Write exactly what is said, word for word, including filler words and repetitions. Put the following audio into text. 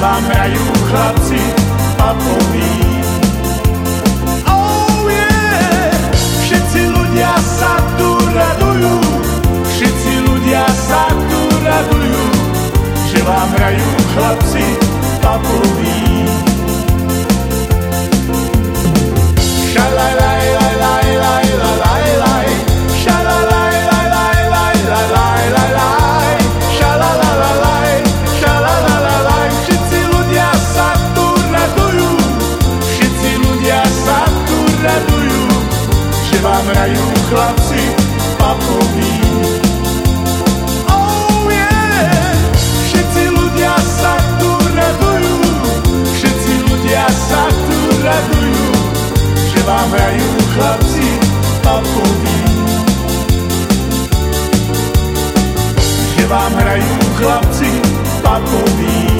vám hrajú chlapci papoví. Oh yeah, všetci ľudia sa tu radujú, všetci ľudia sa tu radujú, že vám hrajú chlapci papoví. Vám hrajú chlapci papoví. Oh yeah, všetci ľudia sa tu radujú, všetci ľudia sa tu radujú, že vám hrajú chlapci papoví. Že vám hrajú chlapci papoví.